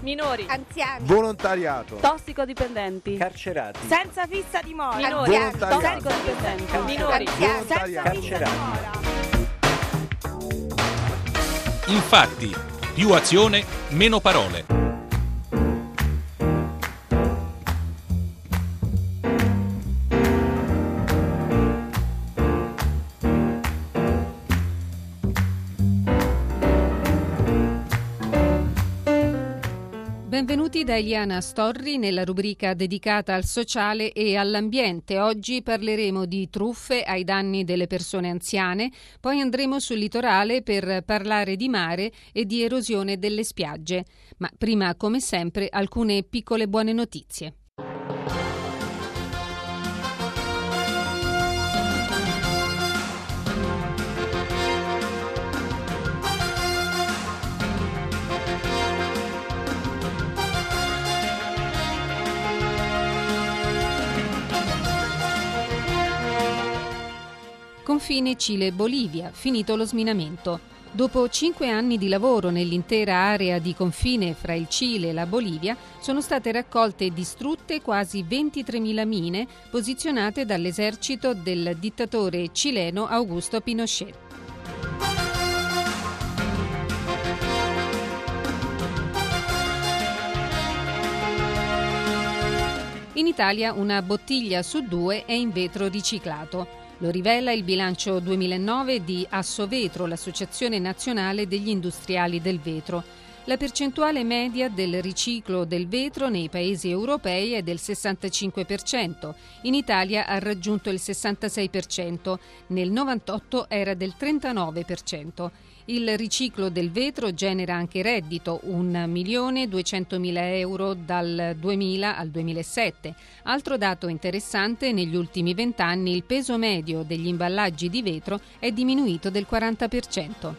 minori, anziani, volontariato, tossicodipendenti, carcerati, senza fissa dimora, minori, volontariato, tossicodipendenti, minori, anziani, senza carcerati. fissa dimora. Infatti, più azione, meno parole. Benvenuti da Eliana Storri nella rubrica dedicata al sociale e all'ambiente. Oggi parleremo di truffe ai danni delle persone anziane, poi andremo sul litorale per parlare di mare e di erosione delle spiagge. Ma prima, come sempre, alcune piccole buone notizie. Confine Cile-Bolivia, finito lo sminamento. Dopo 5 anni di lavoro nell'intera area di confine fra il Cile e la Bolivia, sono state raccolte e distrutte quasi 23.000 mine posizionate dall'esercito del dittatore cileno Augusto Pinochet. In Italia una bottiglia su 2 è in vetro riciclato. Lo rivela il bilancio 2009 di Assovetro, l'Associazione Nazionale degli Industriali del Vetro. La percentuale media del riciclo del vetro nei paesi europei è del 65%. In Italia ha raggiunto il 66%, nel 98 era del 39%. Il riciclo del vetro genera anche reddito, 1.200.000 euro dal 2000 al 2007. Altro dato interessante, negli ultimi 20 anni il peso medio degli imballaggi di vetro è diminuito del 40%.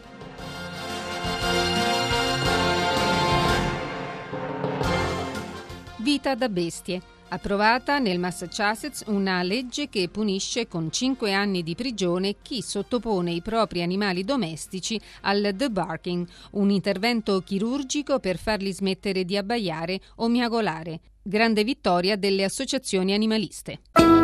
Vita da bestie. Approvata nel Massachusetts una legge che punisce con 5 anni di prigione chi sottopone i propri animali domestici al debarking, un intervento chirurgico per farli smettere di abbaiare o miagolare. Grande vittoria delle associazioni animaliste.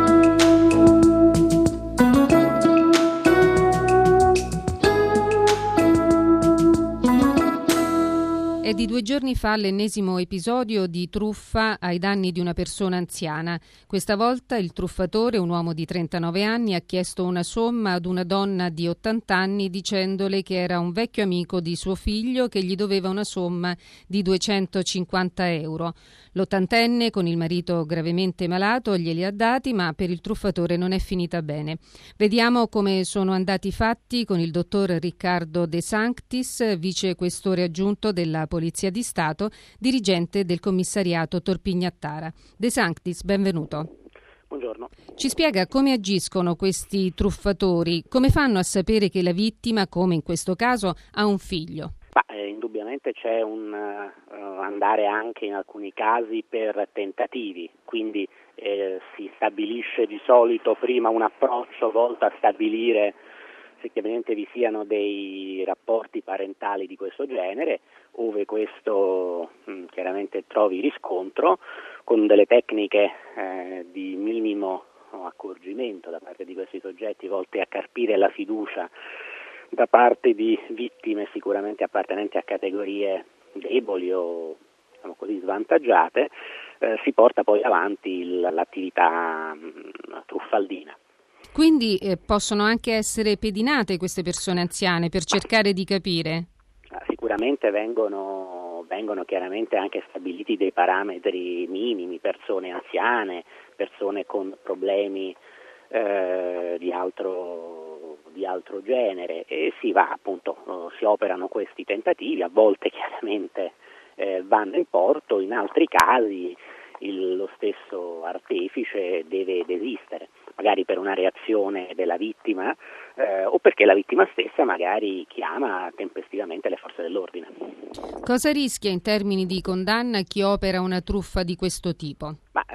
È di 2 giorni fa l'ennesimo episodio di truffa ai danni di una persona anziana. Questa volta il truffatore, un uomo di 39 anni, ha chiesto una somma ad una donna di 80 anni dicendole che era un vecchio amico di suo figlio che gli doveva una somma di 250 euro. L'ottantenne, con il marito gravemente malato, glieli ha dati, ma per il truffatore non è finita bene. Vediamo come sono andati i fatti con il dottor Riccardo De Sanctis, vice questore aggiunto della Polizia di Stato, dirigente del commissariato Torpignattara. De Sanctis, benvenuto. Buongiorno. Ci spiega come agiscono questi truffatori, come fanno a sapere che la vittima, come in questo caso, ha un figlio? Indubbiamente c'è un andare anche in alcuni casi per tentativi, quindi si stabilisce di solito prima un approccio volto a stabilire se chiaramente vi siano dei rapporti parentali di questo genere, ove questo chiaramente trovi riscontro, con delle tecniche di minimo accorgimento da parte di questi soggetti volte a carpire la fiducia da parte di vittime sicuramente appartenenti a categorie deboli o diciamo così svantaggiate, si porta poi avanti l'attività truffaldina. Quindi possono anche essere pedinate queste persone anziane per cercare di capire? Sicuramente vengono chiaramente anche stabiliti dei parametri minimi, persone anziane, persone con problemi di altro genere, e si va appunto, si operano questi tentativi, a volte chiaramente vanno in porto, in altri casi lo stesso artefice deve desistere, magari per una reazione della vittima o perché la vittima stessa magari chiama tempestivamente le forze dell'ordine. Cosa rischia in termini di condanna chi opera una truffa di questo tipo?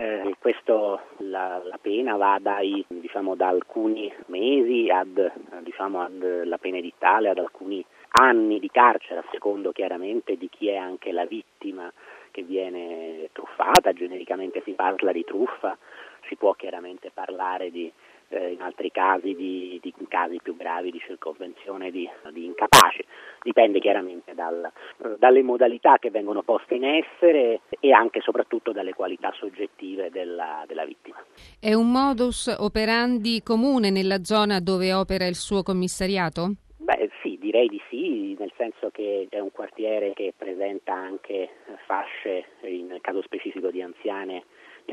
La pena va da alcuni mesi ad la pena edittale, ad alcuni anni di carcere, a secondo chiaramente di chi è anche la vittima che viene truffata, genericamente si parla di truffa, si può chiaramente parlare di in altri casi di casi più gravi di circonvenzione di incapaci, dipende chiaramente dalle modalità che vengono poste in essere e anche e soprattutto dalle qualità soggettive della vittima. È un modus operandi comune nella zona dove opera il suo commissariato? Beh sì, direi di sì, nel senso che è un quartiere che presenta anche fasce, in caso specifico di anziani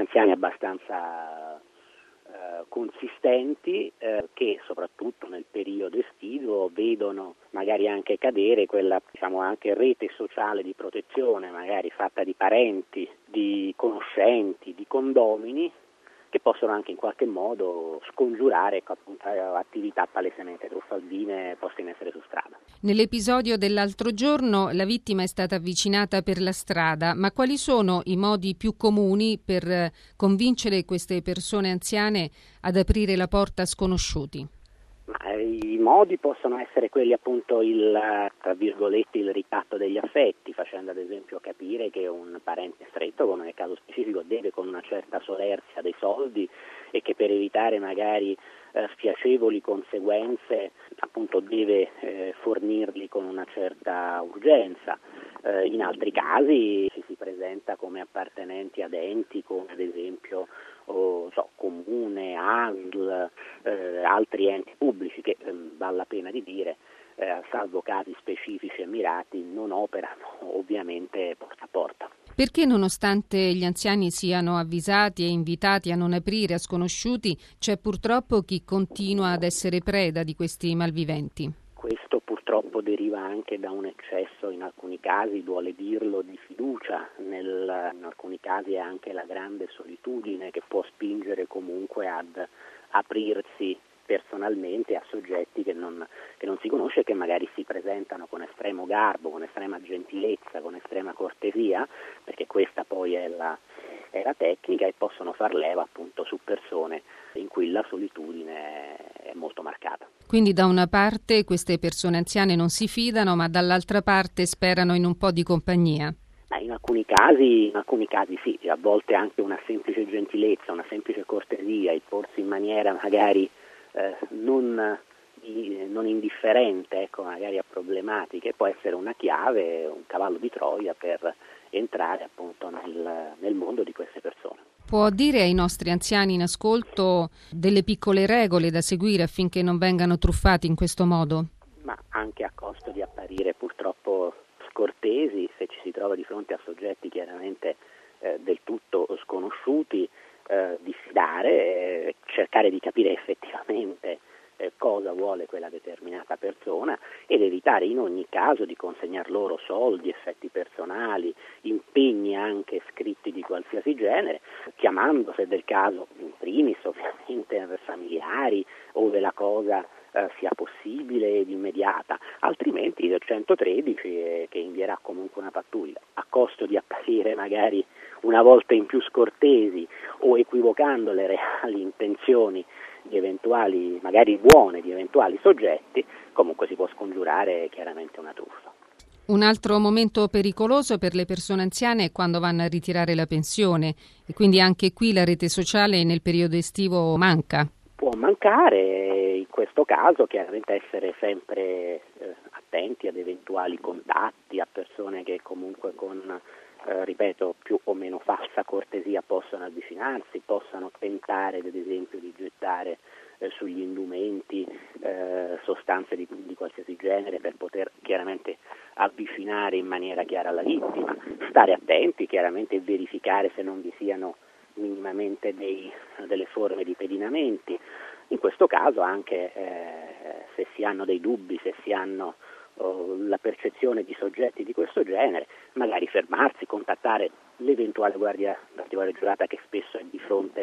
abbastanza consistenti che soprattutto nel periodo estivo vedono magari anche cadere quella anche rete sociale di protezione, magari fatta di parenti, di conoscenti, di condomini, che possono anche in qualche modo scongiurare attività palesemente truffaldine poste in essere su strada. Nell'episodio dell'altro giorno la vittima è stata avvicinata per la strada, ma quali sono i modi più comuni per convincere queste persone anziane ad aprire la porta a sconosciuti? I modi possono essere quelli appunto tra virgolette il ricatto degli affetti, facendo ad esempio capire che un parente stretto, come nel caso specifico, deve con una certa solerzia dei soldi e che per evitare magari spiacevoli conseguenze appunto deve fornirli con una certa urgenza. In altri casi ci si presenta come appartenenti ad enti come ad esempio Comune, ANL, altri enti pubblici che vale la pena di dire, salvo casi specifici e mirati, non operano ovviamente porta a porta. Perché nonostante gli anziani siano avvisati e invitati a non aprire a sconosciuti, c'è purtroppo chi continua ad essere preda di questi malviventi? Questo purtroppo deriva anche da un eccesso, in alcuni casi, duole dirlo, di fiducia, in alcuni casi è anche la grande solitudine che può spingere comunque ad aprirsi personalmente a soggetti che non si conosce e che magari si presentano con estremo garbo, con estrema gentilezza, con estrema cortesia, perché questa poi è la tecnica, e possono far leva appunto su persone in cui la solitudine è molto marcata. Quindi da una parte queste persone anziane non si fidano, ma dall'altra parte sperano in un po' di compagnia. In alcuni casi sì, a volte anche una semplice gentilezza, una semplice cortesia, il porsi in maniera magari non indifferente, magari a problematiche, può essere una chiave, un cavallo di Troia per entrare appunto nel mondo di queste persone. Può dire ai nostri anziani in ascolto delle piccole regole da seguire affinché non vengano truffati in questo modo? Ma anche a costo di apparire purtroppo scortesi, se ci si trova di fronte a soggetti chiaramente del tutto sconosciuti, diffidare, cercare di capire effettivamente cosa vuole quella determinata persona ed evitare in ogni caso di consegnar loro soldi, effetti personali, impegni anche scritti di qualsiasi genere, chiamando se del caso in primis ovviamente familiari ove la cosa sia possibile ed immediata, altrimenti il 113 che invierà comunque una pattuglia, a costo di apparire magari una volta in più scortesi o equivocando le reali intenzioni di eventuali, magari buone, di eventuali soggetti, comunque si può scongiurare chiaramente una truffa. Un altro momento pericoloso per le persone anziane è quando vanno a ritirare la pensione e quindi anche qui la rete sociale nel periodo estivo manca. Può mancare, in questo caso chiaramente essere sempre attenti ad eventuali contatti, a persone che comunque con più o meno falsa cortesia possano avvicinarsi, possano tentare ad esempio di gettare sugli indumenti sostanze di qualsiasi genere per poter chiaramente avvicinare in maniera chiara la vittima, stare attenti chiaramente e verificare se non vi siano minimamente delle forme di pedinamenti. In questo caso anche se si hanno dei dubbi, se si hanno la percezione di soggetti di questo genere, magari fermarsi, contattare l'eventuale guardia particolare giurata che spesso è di fronte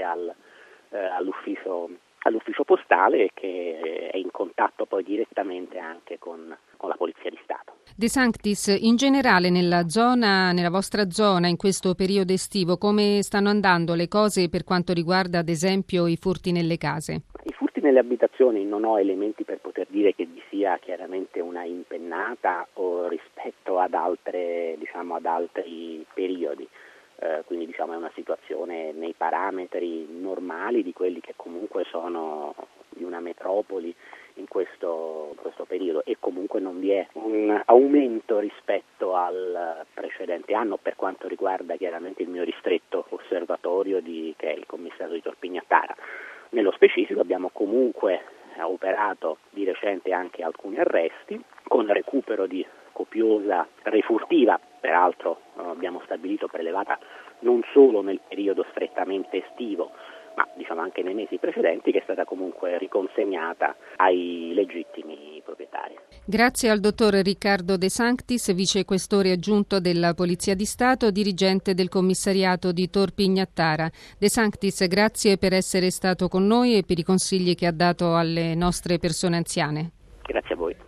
all'ufficio postale e che è in contatto poi direttamente anche con la Polizia di Stato. De Sanctis, in generale nella vostra zona in questo periodo estivo, come stanno andando le cose per quanto riguarda ad esempio i furti nelle case? I furti nelle abitazioni non ho elementi per poter dire che vi sia chiaramente una impennata o rispetto ad altri periodi. Quindi è una situazione nei parametri normali di quelli che comunque sono di una metropoli in questo periodo, e comunque non vi è un aumento rispetto al precedente anno per quanto riguarda chiaramente il mio ristretto osservatorio che è il commissario di Torpignattara. Nello specifico abbiamo comunque operato di recente anche alcuni arresti con recupero di copiosa refurtiva, peraltro abbiamo stabilito prelevata non solo nel periodo strettamente estivo, ma anche nei mesi precedenti, che è stata comunque riconsegnata ai legittimi proprietari. Grazie al dottor Riccardo De Sanctis, vicequestore aggiunto della Polizia di Stato, dirigente del commissariato di Torpignattara. De Sanctis, grazie per essere stato con noi e per i consigli che ha dato alle nostre persone anziane. Grazie a voi.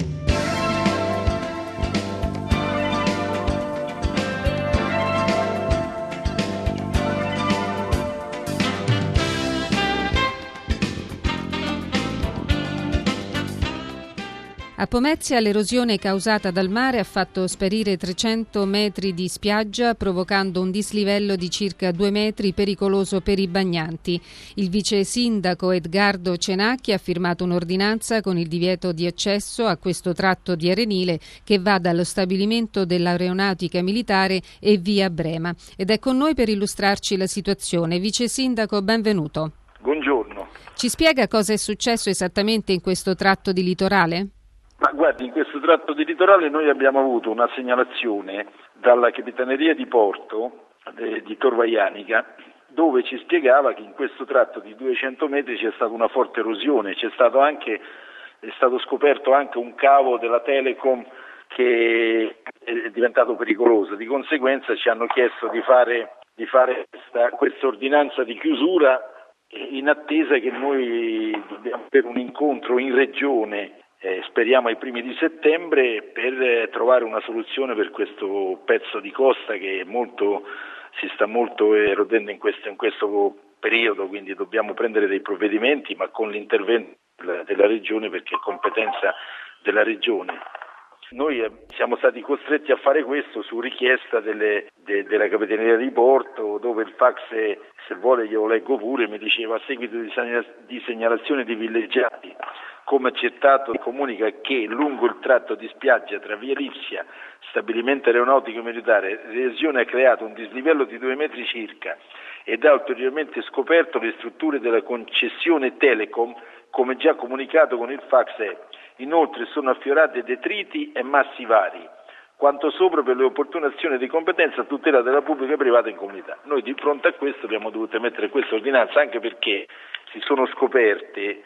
A Pomezia l'erosione causata dal mare ha fatto sparire 300 metri di spiaggia, provocando un dislivello di circa 2 metri pericoloso per i bagnanti. Il vice sindaco Edgardo Cenacchi ha firmato un'ordinanza con il divieto di accesso a questo tratto di arenile che va dallo stabilimento dell'aeronautica militare e via Brema. Ed è con noi per illustrarci la situazione. Vice sindaco, benvenuto. Buongiorno. Ci spiega cosa è successo esattamente in questo tratto di litorale? Ma guardi, in questo tratto di litorale noi abbiamo avuto una segnalazione dalla Capitaneria di Porto di Tor Vaianica, dove ci spiegava che in questo tratto di 200 metri c'è stata una forte erosione, è stato scoperto anche un cavo della Telecom che è diventato pericoloso. Di conseguenza ci hanno chiesto di fare questa ordinanza di chiusura in attesa che noi dobbiamo per un incontro in regione, speriamo ai primi di settembre, per trovare una soluzione per questo pezzo di costa che si sta molto erodendo in questo periodo, quindi dobbiamo prendere dei provvedimenti, ma con l'intervento della regione, perché è competenza della regione. Noi siamo stati costretti a fare questo su richiesta della Capitaneria di Porto, dove il fax, se vuole glielo leggo pure, mi diceva: a seguito di segnalazione di villeggiati, come accertato, comunica che lungo il tratto di spiaggia tra via Lipsia, stabilimento aeronautico militare, l'erosione ha creato un dislivello di 2 metri circa ed ha ulteriormente scoperto le strutture della concessione Telecom, come già comunicato con il fax. Inoltre sono affiorati detriti e massi vari. Quanto sopra, per le opportune azioni di competenza a tutela della pubblica e privata incolumità. Noi di fronte a questo abbiamo dovuto emettere questa ordinanza, anche perché si sono scoperte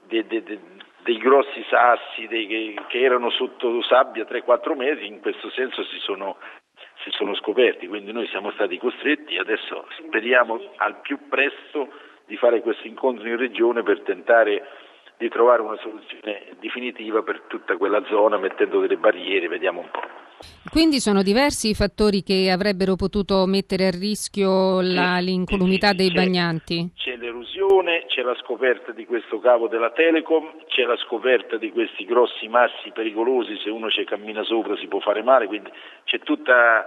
dei grossi sassi che erano sotto sabbia 3-4 mesi, in questo senso si sono scoperti, quindi noi siamo stati costretti. Adesso speriamo al più presto di fare questo incontro in regione per tentare di trovare una soluzione definitiva per tutta quella zona, mettendo delle barriere, vediamo un po'. Quindi sono diversi i fattori che avrebbero potuto mettere a rischio l'incolumità dei bagnanti? C'è l'erosione, c'è la scoperta di questo cavo della Telecom, c'è la scoperta di questi grossi massi pericolosi, se uno ci cammina sopra si può fare male, quindi c'è tutta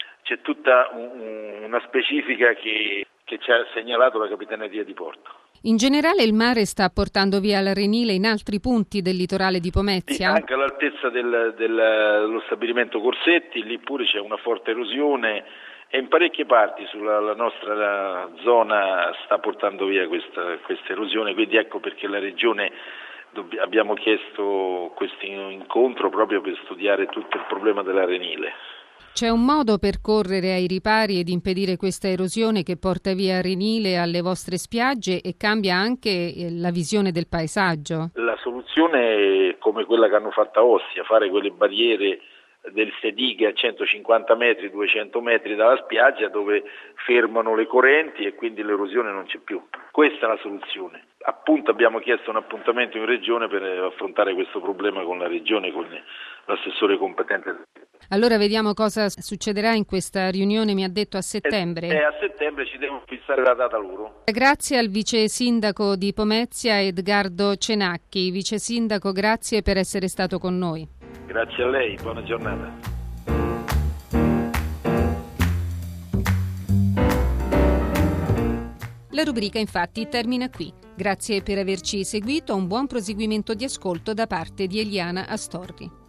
una specifica che ci ha segnalato la Capitaneria di Porto. In generale il mare sta portando via l'arenile in altri punti del litorale di Pomezia? Sì, anche all'altezza dello stabilimento Corsetti, lì pure c'è una forte erosione, e in parecchie parti sulla nostra zona sta portando via questa erosione, quindi ecco perché la Regione abbiamo chiesto questo incontro proprio per studiare tutto il problema dell'arenile. C'è un modo per correre ai ripari ed impedire questa erosione che porta via arenile alle vostre spiagge e cambia anche la visione del paesaggio? La soluzione è come quella che hanno fatto a Ostia, fare quelle barriere del sedighe a 150 metri, 200 metri dalla spiaggia, dove fermano le correnti e quindi l'erosione non c'è più. Questa è la soluzione. Appunto abbiamo chiesto un appuntamento in regione per affrontare questo problema con la regione, con l'assessore competente. Allora vediamo cosa succederà in questa riunione, mi ha detto a settembre. A settembre ci devono fissare la data loro. Grazie al vice sindaco di Pomezia Edgardo Cenacchi. Vice sindaco, grazie per essere stato con noi. Grazie a lei, buona giornata. La rubrica infatti termina qui. Grazie per averci seguito, un buon proseguimento di ascolto da parte di Eliana Astorri.